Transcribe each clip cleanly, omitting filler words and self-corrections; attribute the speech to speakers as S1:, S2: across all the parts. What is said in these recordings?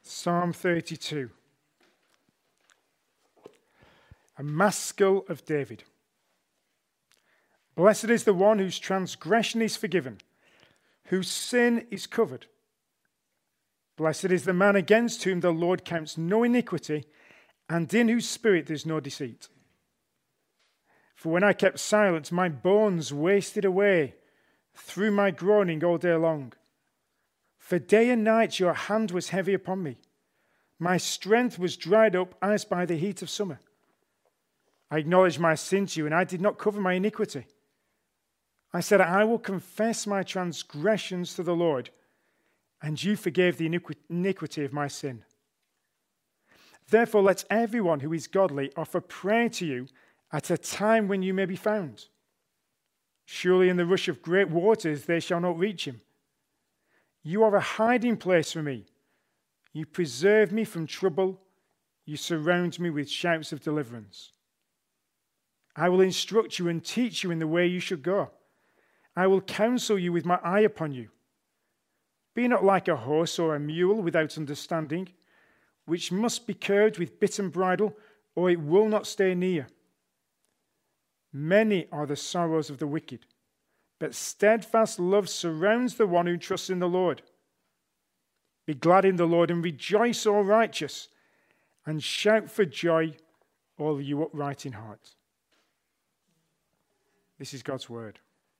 S1: Psalm 32. A maskil of David. Blessed is the one whose transgression is forgiven, whose sin is covered. Blessed is the man against whom the Lord counts no iniquity, and in whose spirit there is no deceit. For when I kept silence, my bones wasted away through my groaning all day long. For day and night your hand was heavy upon me. My strength was dried up as by the heat of summer. I acknowledged my sin to you, and I did not cover my iniquity. I said, I will confess my transgressions to the Lord, and you forgave the iniquity of my sin. Therefore, let everyone who is godly offer prayer to you at a time when you may be found. Surely in the rush of great waters they shall not reach him. You are a hiding place for me. You preserve me from trouble. You surround me with shouts of deliverance. I will instruct you and teach you in the way you should go. I will counsel you with my eye upon you. Be not like a horse or a mule without understanding, which must be curbed with bit and bridle, or it will not stay near. Many are the sorrows of the wicked, but steadfast love surrounds the one who trusts in the Lord. Be glad in the Lord and rejoice, all righteous, and shout for joy, all you upright in heart. This is God's word.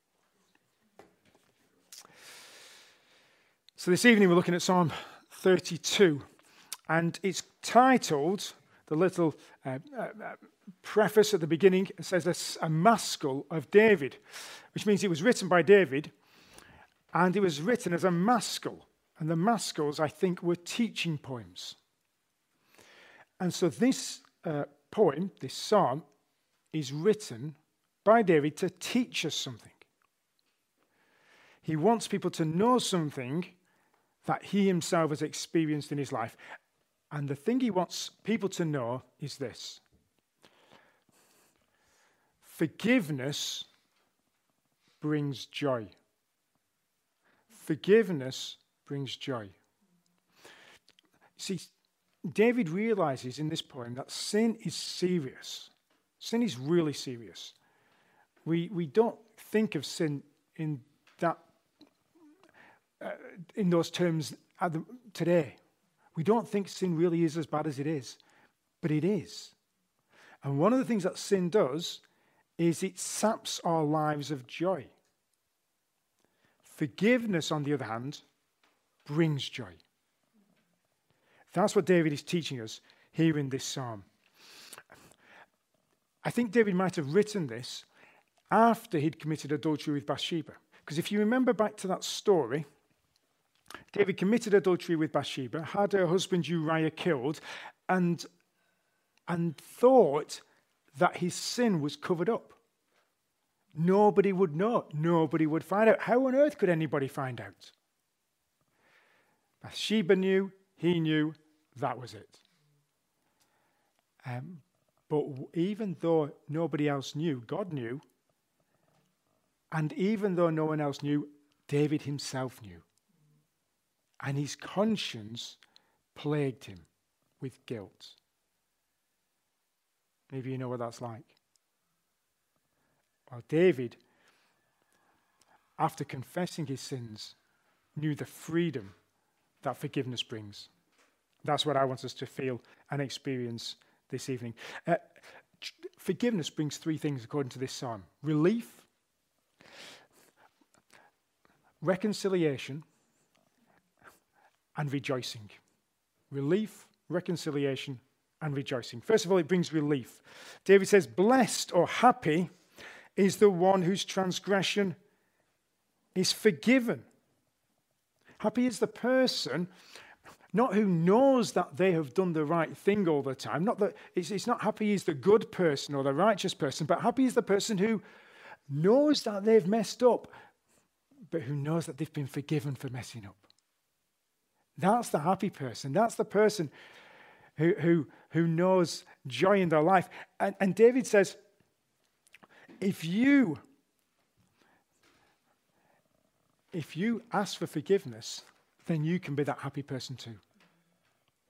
S1: So this evening we're looking at Psalm 32, and it's titled, the little preface at the beginning says a maskil of David, which means it was written by David, and it was written as a maskil. And the maskils, I think, were teaching poems. And so this poem, this psalm, is written by David to teach us something. He wants people to know something that he himself has experienced in his life. And the thing he wants people to know is this: forgiveness brings joy. Forgiveness brings joy. See, David realizes in this poem that sin is serious. Sin is really serious. We don't think of sin in that in those terms today. We don't think sin really is as bad as it is, but it is. And one of the things that sin does is it saps our lives of joy. Forgiveness, on the other hand, brings joy. That's what David is teaching us here in this psalm. I think David might have written this after he'd committed adultery with Bathsheba. Because if you remember back to that story, David committed adultery with Bathsheba, had her husband Uriah killed, and thought that his sin was covered up. Nobody would know. Nobody would find out. How on earth could anybody find out? Bathsheba knew, he knew, that was it. But even though nobody else knew, God knew. And even though no one else knew, David himself knew. And his conscience plagued him with guilt. Maybe you know what that's like. Well, David, after confessing his sins, knew the freedom that forgiveness brings. That's what I want us to feel and experience this evening. Forgiveness brings three things according to this psalm: relief, reconciliation, and rejoicing. Relief, reconciliation, and rejoicing. First of all, it brings relief. David says, blessed or happy is the one whose transgression is forgiven. Happy is the person, not who knows that they have done the right thing all the time. Not that it's not happy is the good person or the righteous person, but happy is the person who knows that they've messed up, but who knows that they've been forgiven for messing up. That's the happy person. That's the person who knows joy in their life. And David says, if you ask for forgiveness, then you can be that happy person too.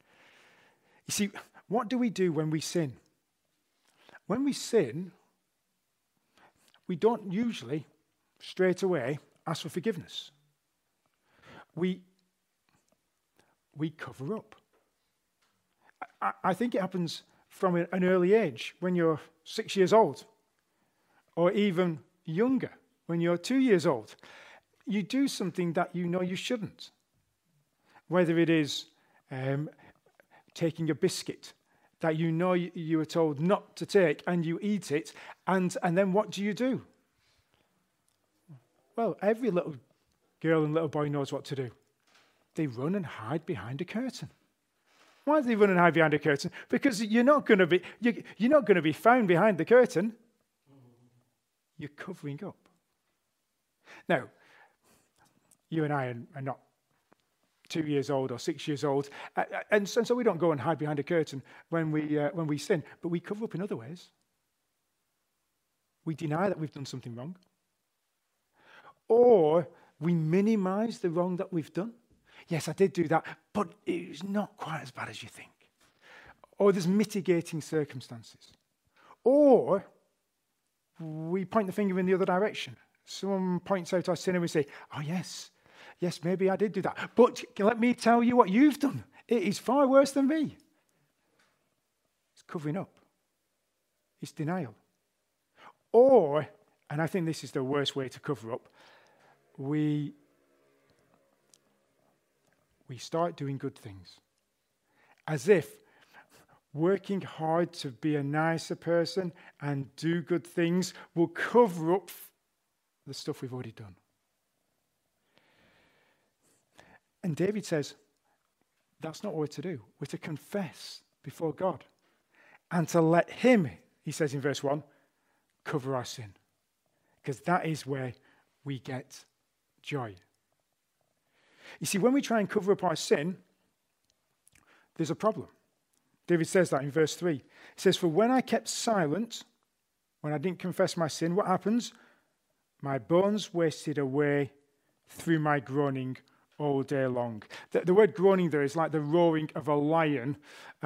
S1: You see, what do we do when we sin? When we sin, we don't usually straight away ask for forgiveness. We cover up. I think it happens from an early age, when you're 6 years old, or even younger, when you're 2 years old. You do something that you know you shouldn't. Whether it is taking a biscuit that you know you were told not to take, and you eat it, and then what do? Well, every little girl and little boy knows what to do. They run and hide behind a curtain. Why do they run and hide behind a curtain? Because you're not going to be found behind the curtain. You're covering up. Now, you and I are not 2 years old or 6 years old, and so we don't go and hide behind a curtain when we sin, but we cover up in other ways. We deny that we've done something wrong, or we minimize the wrong that we've done. Yes, I did do that, but it's not quite as bad as you think. Or there's mitigating circumstances. Or we point the finger in the other direction. Someone points out our sin and we say, oh yes, maybe I did do that. But let me tell you what you've done. It is far worse than me. It's covering up. It's denial. Or, and I think this is the worst way to cover up, we start doing good things. As if working hard to be a nicer person and do good things will cover up the stuff we've already done. And David says, that's not what we're to do. We're to confess before God and to let him, he says in verse 1, cover our sin. Because that is where we get joy. You see, when we try and cover up our sin, there's a problem. David says that in verse 3. He says, for when I kept silent, when I didn't confess my sin, what happens? My bones wasted away through my groaning all day long. The word groaning there is like the roaring of a lion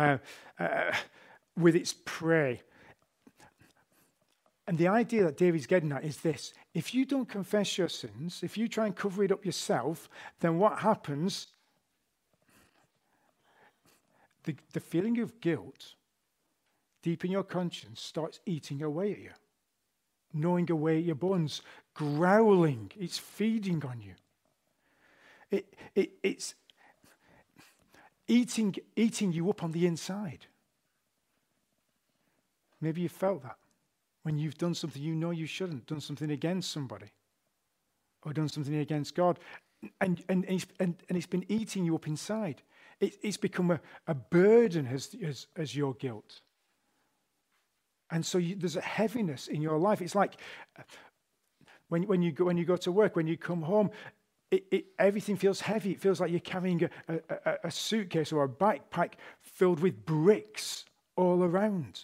S1: with its prey. And the idea that David's getting at is this. If you don't confess your sins, if you try and cover it up yourself, then what happens? The feeling of guilt deep in your conscience starts eating away at you, gnawing away at your bones, growling. It's feeding on you. It's eating you up on the inside. Maybe you felt that when you've done something you know you shouldn't, done something against somebody, or done something against God, and it's been eating you up inside. It's become a burden as your guilt. And so there's a heaviness in your life. It's like when you go to work, when you come home, everything feels heavy. It feels like you're carrying a suitcase or a backpack filled with bricks all around.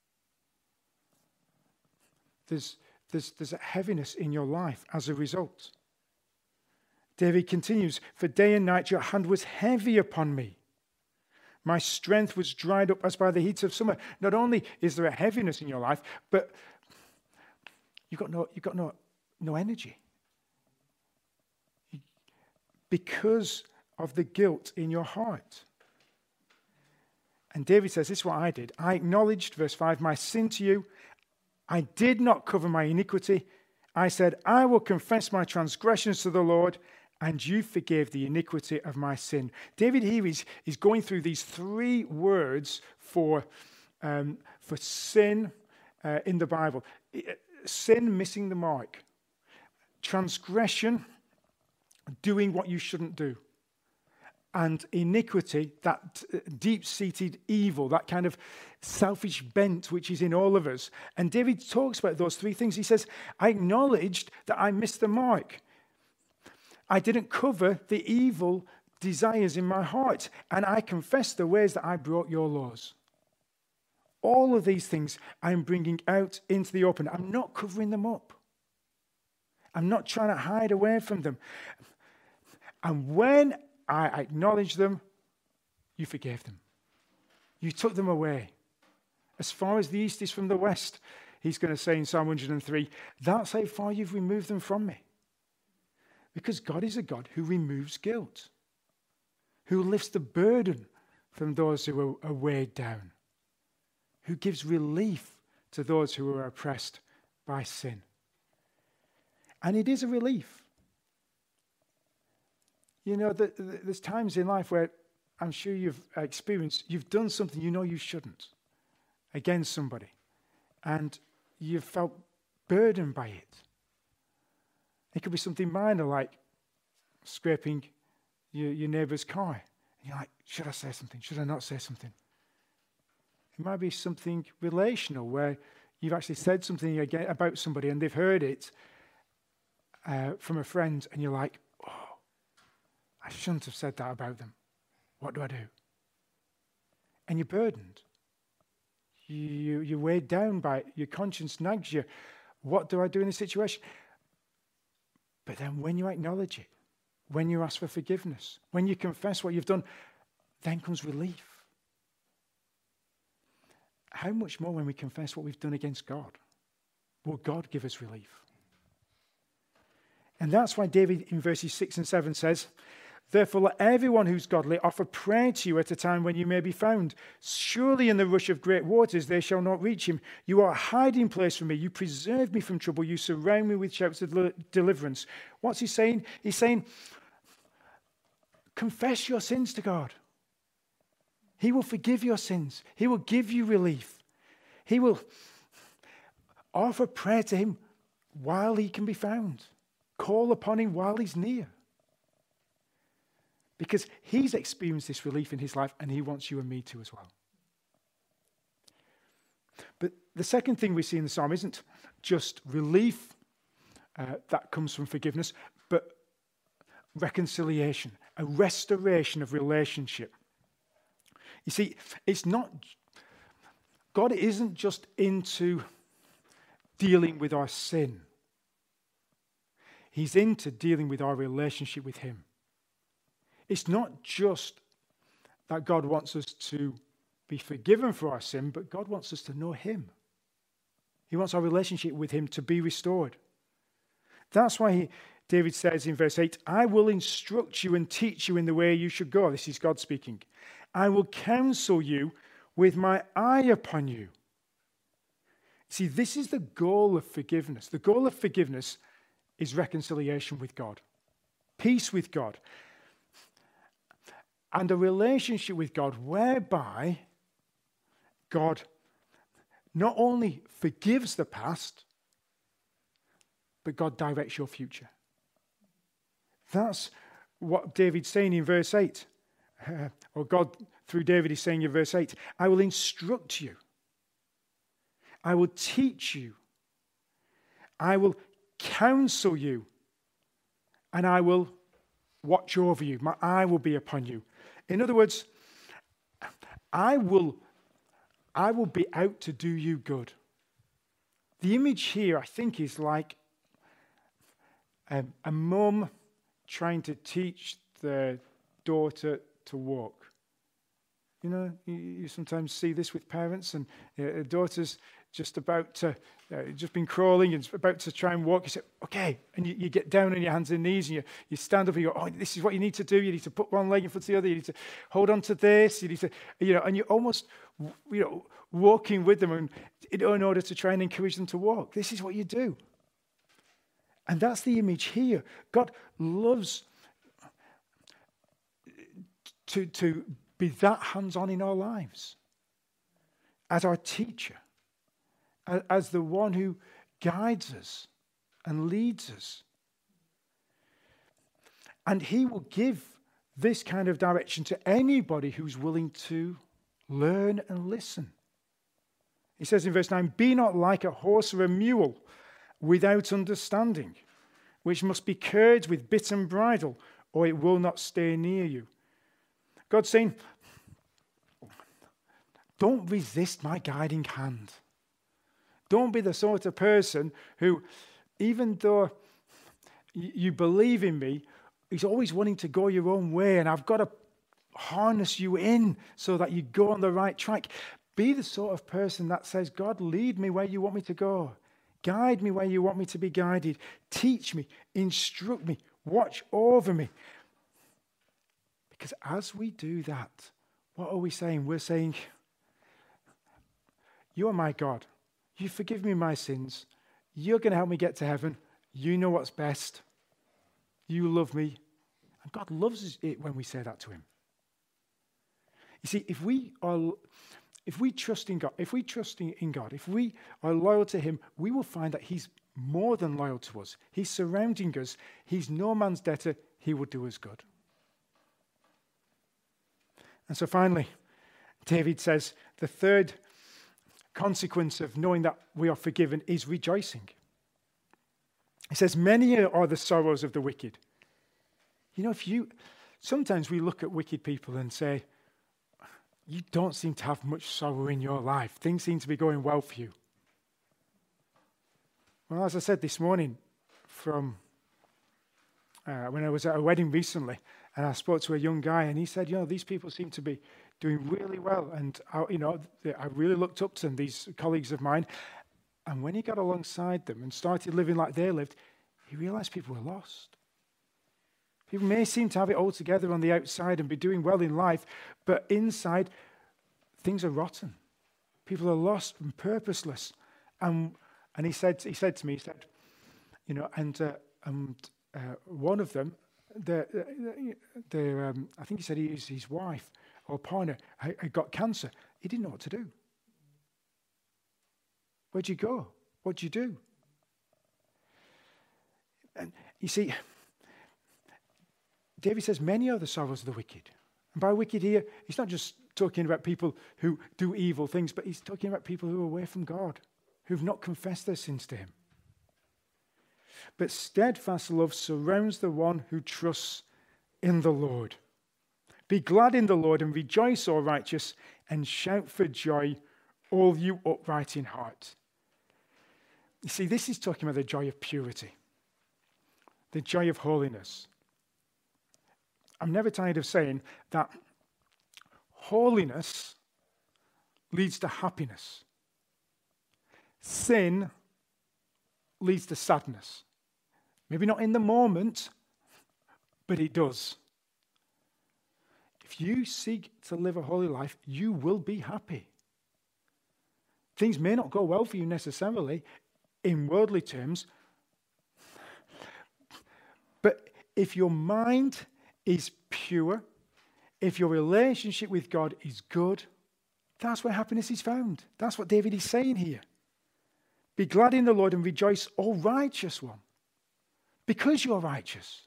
S1: There's a heaviness in your life as a result. David continues, for day and night your hand was heavy upon me. My strength was dried up as by the heat of summer. Not only is there a heaviness in your life, but you've got no energy. Because of the guilt in your heart. And David says, this is what I did. I acknowledged, verse 5, my sin to you. I did not cover my iniquity. I said, I will confess my transgressions to the Lord, and you forgave the iniquity of my sin. David here is going through these three words for sin in the Bible. Sin, missing the mark. Transgression, doing what you shouldn't do. And iniquity, that deep-seated evil, that kind of selfish bent which is in all of us. And David talks about those three things. He says, I acknowledged that I missed the mark. I didn't cover the evil desires in my heart. And I confessed the ways that I broke your laws. All of these things I'm bringing out into the open. I'm not covering them up. I'm not trying to hide away from them. And when I acknowledge them, you forgave them. You took them away. As far as the east is from the west, he's going to say in Psalm 103, that's how far you've removed them from me. Because God is a God who removes guilt, who lifts the burden from those who are weighed down, who gives relief to those who are oppressed by sin. And it is a relief. You know, there's times in life where I'm sure you've experienced, you've done something you know you shouldn't against somebody, and you've felt burdened by it. It could be something minor like scraping your neighbour's car. And you're like, should I say something? Should I not say something? It might be something relational where you've actually said something about somebody and they've heard it from a friend, and you're like, oh, I shouldn't have said that about them. What do I do? And you're burdened. You're weighed down by it. Your conscience nags you. What do I do in this situation? But then when you acknowledge it, when you ask for forgiveness, when you confess what you've done, then comes relief. How much more when we confess what we've done against God? Will God give us relief? And that's why David in verses 6 and 7 says, therefore let everyone who's godly offer prayer to you at a time when you may be found. Surely in the rush of great waters they shall not reach him. You are a hiding place for me. You preserve me from trouble. You surround me with shouts of deliverance. What's he saying? He's saying, confess your sins to God. He will forgive your sins. He will give you relief. He will offer prayer to him while he can be found. Call upon him while he's near. Because he's experienced this relief in his life, and he wants you and me to as well. But the second thing we see in the psalm isn't just relief that comes from forgiveness, but reconciliation, a restoration of relationship. You see, it's not, God isn't just into dealing with our sin. He's into dealing with our relationship with him. It's not just that God wants us to be forgiven for our sin, but God wants us to know him. He wants our relationship with him to be restored. That's why David says in verse 8, I will instruct you and teach you in the way you should go. This is God speaking. I will counsel you with my eye upon you. See, this is the goal of forgiveness. The goal of forgiveness is reconciliation with God, peace with God, and a relationship with God whereby God not only forgives the past, but God directs your future. That's what David's saying in verse 8. Or God, through David, is saying in verse 8, I will instruct you. I will teach you. I will counsel you. And I will watch over you. My eye will be upon you. In other words, I will be out to do you good. The image here, I think, is like a mum trying to teach their daughter to walk. You know, you sometimes see this with parents, and a daughter's just about to, just been crawling and about to try and walk. You say, okay, and you get down on your hands and knees, and you stand up and you go, oh, this is what you need to do. You need to put one leg in front of the other. You need to hold on to this. You need to, and you're almost, walking with them in order to try and encourage them to walk. This is what you do. And that's the image here. God loves to be that hands-on in our lives as our teacher, as the one who guides us and leads us. And he will give this kind of direction to anybody who's willing to learn and listen. He says in verse 9, be not like a horse or a mule without understanding, which must be curbed with bit and bridle, or it will not stay near you. God's saying, don't resist my guiding hand. Don't be the sort of person who, even though you believe in me, is always wanting to go your own way, and I've got to harness you in so that you go on the right track. Be the sort of person that says, God, lead me where you want me to go. Guide me where you want me to be guided. Teach me, instruct me, watch over me. Because as we do that, what are we saying? We're saying, you are my God. You forgive me my sins. You're going to help me get to heaven. You know what's best. You love me. And God loves it when we say that to him. You see, if we trust in God, if we are loyal to him, we will find that he's more than loyal to us. He's surrounding us. He's no man's debtor. He will do us good. And so finally, David says the third consequence of knowing that we are forgiven is rejoicing. He says, many are the sorrows of the wicked. You know, sometimes we look at wicked people and say, you don't seem to have much sorrow in your life. Things seem to be going well for you. Well, as I said this morning, from when I was at a wedding recently, and I spoke to a young guy, and he said, these people seem to be doing really well. And, I really looked up to them, these colleagues of mine. And when he got alongside them and started living like they lived, he realized people were lost. People may seem to have it all together on the outside and be doing well in life, but inside, things are rotten. People are lost and purposeless. And he said to me, one of them, I think he said his wife or partner had got cancer. He didn't know what to do. Where'd you go? What'd you do? And you see, David says, many are the sorrows of the wicked. And by wicked here, he's not just talking about people who do evil things, but he's talking about people who are away from God, who've not confessed their sins to him. But steadfast love surrounds the one who trusts in the Lord. Be glad in the Lord and rejoice, all righteous, and shout for joy, all you upright in heart. You see, this is talking about the joy of purity, the joy of holiness. I'm never tired of saying that holiness leads to happiness. Sin leads to sadness. Maybe not in the moment, but it does. If you seek to live a holy life, you will be happy. Things may not go well for you necessarily in worldly terms, but if your mind is pure, if your relationship with God is good, that's where happiness is found. That's what David is saying here. Be glad in the Lord and rejoice, O righteous one, because you're righteous.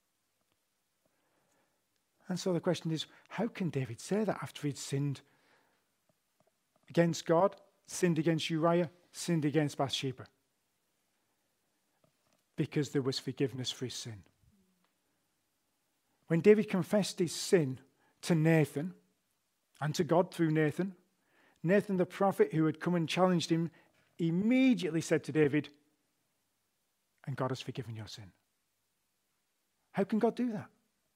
S1: And so the question is, how can David say that after he'd sinned against God, sinned against Uriah, sinned against Bathsheba? Because there was forgiveness for his sin. When David confessed his sin to Nathan and to God through Nathan, Nathan the prophet who had come and challenged him immediately said to David, and God has forgiven your sin. How can God do that?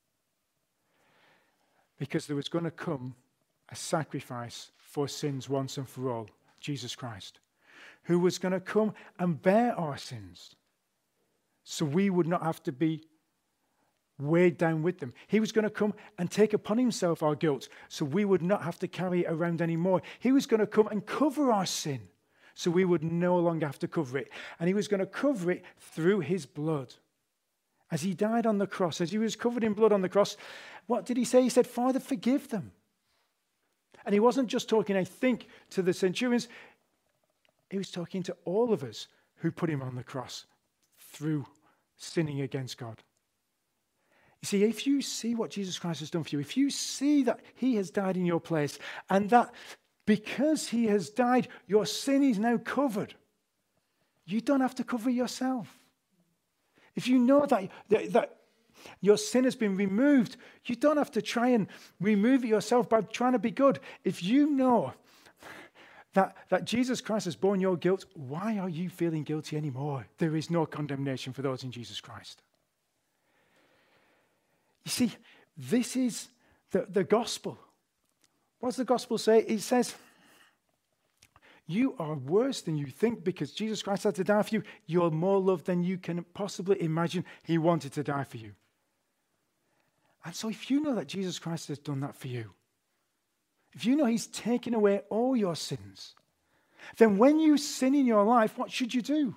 S1: Because there was going to come a sacrifice for sins once and for all, Jesus Christ, who was going to come and bear our sins so we would not have to be weighed down with them. He was going to come and take upon himself our guilt so we would not have to carry it around anymore. He was going to come and cover our sin so we would no longer have to cover it. And he was going to cover it through his blood. As he died on the cross, as he was covered in blood on the cross, what did he say? He said, Father, forgive them. And he wasn't just talking, I think, to the centurions. He was talking to all of us who put him on the cross through sinning against God. You see, if you see what Jesus Christ has done for you, if you see that he has died in your place, and that because he has died, your sin is now covered, you don't have to cover yourself. If you know that your sin has been removed, you don't have to try and remove it yourself by trying to be good. If you know that Jesus Christ has borne your guilt, why are you feeling guilty anymore? There is no condemnation for those in Jesus Christ. You see, this is the gospel. What does the gospel say? It says, you are worse than you think because Jesus Christ had to die for you. You're more loved than you can possibly imagine. He wanted to die for you. And so if you know that Jesus Christ has done that for you, if you know he's taken away all your sins, then when you sin in your life, what should you do?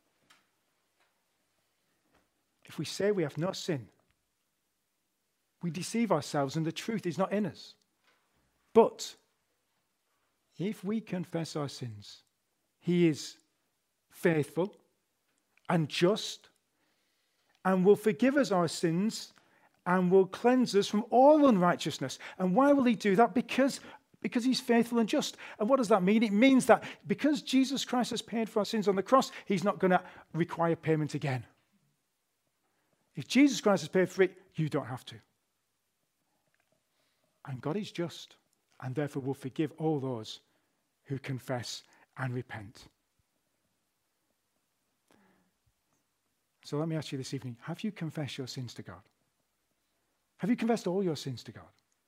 S1: If we say we have no sin, we deceive ourselves and the truth is not in us. But if we confess our sins, he is faithful and just and will forgive us our sins and will cleanse us from all unrighteousness. And why will he do that? Because he's faithful and just. And what does that mean? It means that because Jesus Christ has paid for our sins on the cross, he's not going to require payment again. If Jesus Christ has paid for it, you don't have to. And God is just and therefore will forgive all those who confess and repent. So let me ask you this evening, have you confessed your sins to God? Have you confessed all your sins to God?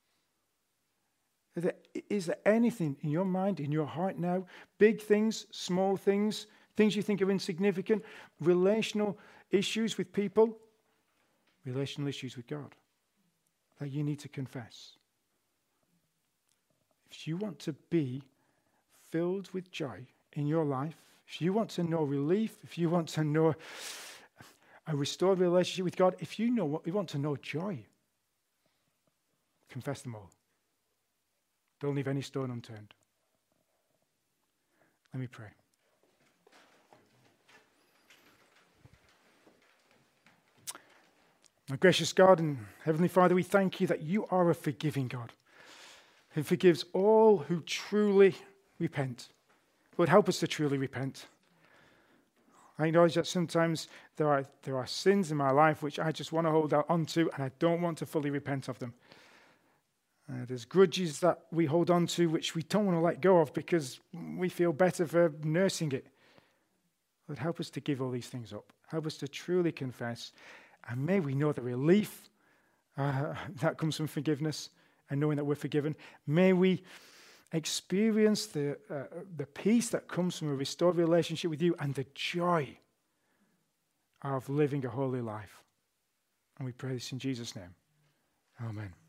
S1: Is there anything in your mind, in your heart now, big things, small things, things you think are insignificant, relational issues with people, relational issues with God, that you need to confess? If you want to be filled with joy in your life, if you want to know relief, if you want to know a restored relationship with God, if you want to know joy, confess them all. Don't leave any stone unturned. Let me pray. Our gracious God and Heavenly Father, we thank you that you are a forgiving God who forgives all who truly repent. Lord, help us to truly repent. I acknowledge that sometimes there are sins in my life which I just want to hold on to and I don't want to fully repent of them. There's grudges that we hold on to which we don't want to let go of because we feel better for nursing it. Lord, help us to give all these things up. Help us to truly confess. And may we know the relief that comes from forgiveness and knowing that we're forgiven. May we experience the peace that comes from a restored relationship with you and the joy of living a holy life. And we pray this in Jesus' name. Amen.